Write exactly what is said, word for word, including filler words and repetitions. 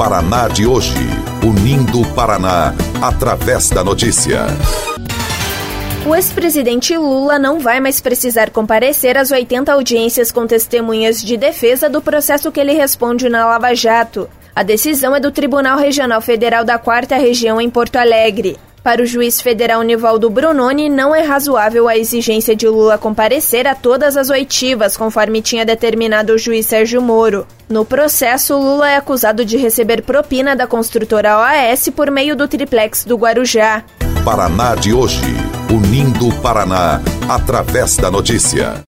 Paraná de hoje, unindo o Paraná através da notícia. O ex-presidente Lula não vai mais precisar comparecer às oitenta audiências com testemunhas de defesa do processo que ele responde na Lava Jato. A decisão é do Tribunal Regional Federal da quarta Região em Porto Alegre. Para o juiz federal Nivaldo Brunoni, não é razoável a exigência de Lula comparecer a todas as oitivas, conforme tinha determinado o juiz Sérgio Moro. No processo, Lula é acusado de receber propina da construtora O A S por meio do triplex do Guarujá. Paraná de hoje, unindo o Paraná através da notícia.